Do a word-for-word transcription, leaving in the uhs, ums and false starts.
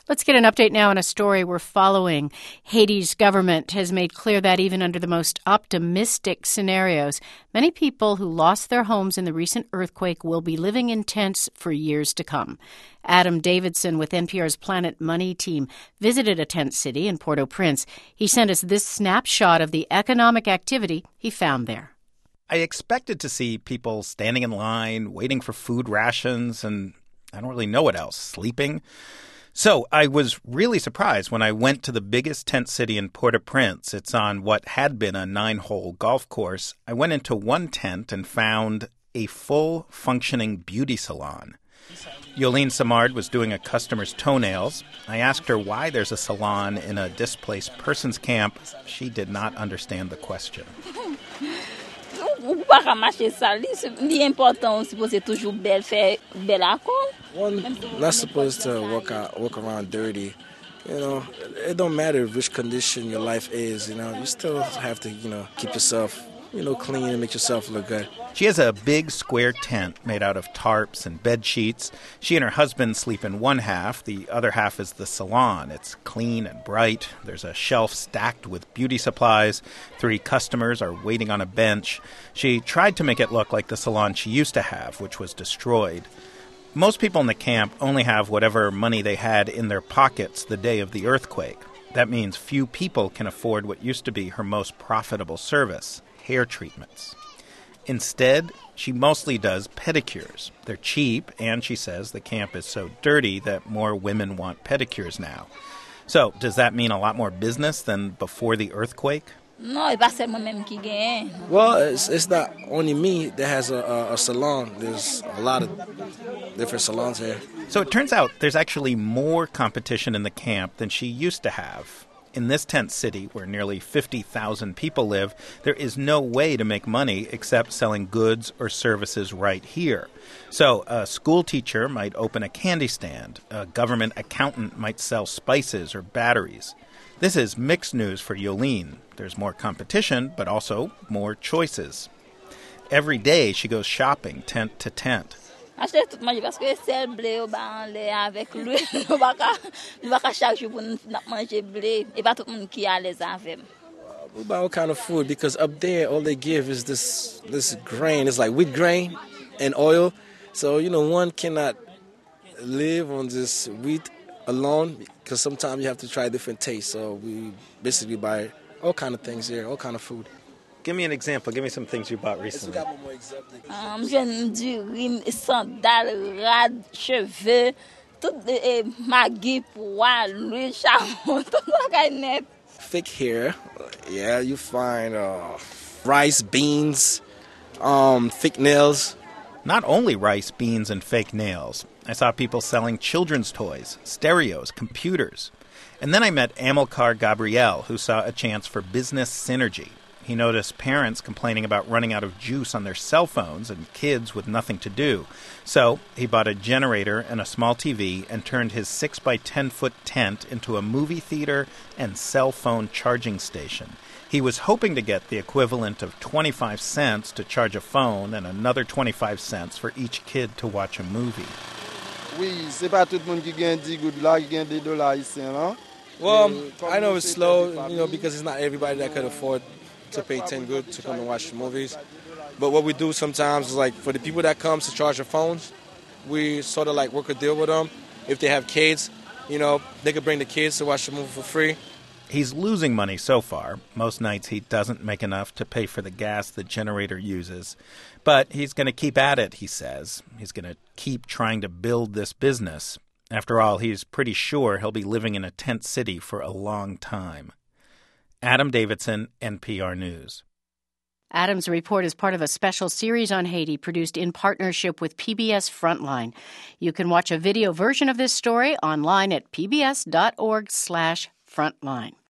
Let's get an update now on a story we're following. Haiti's government has made clear that even under the most optimistic scenarios, many people who lost their homes in the recent earthquake will be living in tents for years to come. Adam Davidson with N P R's Planet Money team visited a tent city in Port-au-Prince. He sent us this snapshot of the economic activity he found there. I expected to see people standing in line, waiting for food rations, and I don't really know what else, sleeping. So I was really surprised when I went to the biggest tent city in Port-au-Prince. It's on what had been a nine-hole golf course. I went into one tent and found a full functioning beauty salon. Yolene Samard was doing a customer's toenails. I asked her why there's a salon in a displaced persons camp. She did not understand the question. One, not supposed to walk out, walk around dirty. You know, it don't matter which condition your life is. You know, you still have to, you know, keep yourself, you know, clean and make yourself look good. She has a big square tent made out of tarps and bed sheets. She and her husband sleep in one half. The other half is the salon. It's clean and bright. There's a shelf stacked with beauty supplies. Three customers are waiting on a bench. She tried to make it look like the salon she used to have, which was destroyed. Most people in the camp only have whatever money they had in their pockets the day of the earthquake. That means few people can afford what used to be her most profitable service, hair treatments. Instead, she mostly does pedicures. They're cheap, and she says the camp is so dirty that more women want pedicures now. So, does that mean a lot more business than before the earthquake? No, it's not moi-même qui gagne. Well, it's, it's not only me that has a, a, a salon. There's a lot of different salons here. So it turns out there's actually more competition in the camp than she used to have. In this tent city, where nearly fifty thousand people live, there is no way to make money except selling goods or services right here. So a school teacher might open a candy stand. A government accountant might sell spices or batteries. This is mixed news for Yolene. There's more competition, but also more choices. Every day she goes shopping tent to tent. Achète tout manger parce que c'est blé au bas lait avec lui. On va pas on va pas chaque jour pour manger blé et pas tout le monde qui a les avec. We buy all kind of food because up there all they give is this this grain. It's like wheat grain and oil. So, you know, one cannot live on this wheat alone because sometimes you have to try different tastes. So we basically buy all kind of things here, all kind of food. Give me an example. Give me some things you bought recently. Um, j'aime du riz, sandales, rad, cheveux, tout maggi, pois, l'huile, charbon, tout le net. Thick hair, yeah, you find uh, rice, beans, um, fake nails. Not only rice, beans, and fake nails. I saw people selling children's toys, stereos, computers. And then I met Amilcar Gabriel, who saw a chance for business synergy. He noticed parents complaining about running out of juice on their cell phones and kids with nothing to do. So he bought a generator and a small T V and turned his six by ten foot tent into a movie theater and cell phone charging station. He was hoping to get the equivalent of twenty-five cents to charge a phone and another twenty-five cents for each kid to watch a movie. Oui, c'est pas tout le monde qui gagne dix gouttes là, qui gagne des dollars ici, non? Well, I know it's slow, you know, because it's not everybody that could afford to pay ten good to come and watch the movies. But what we do sometimes is like for the people that comes to charge their phones, we sort of like work a deal with them. If they have kids, you know, they could bring the kids to watch the movie for free. He's losing money so far. Most nights he doesn't make enough to pay for the gas the generator uses. But he's going to keep at it, he says. He's going to keep trying to build this business. After all, he's pretty sure he'll be living in a tent city for a long time. Adam Davidson, N P R News. Adam's report is part of a special series on Haiti produced in partnership with P B S Frontline. You can watch a video version of this story online at pbs.org slash frontline.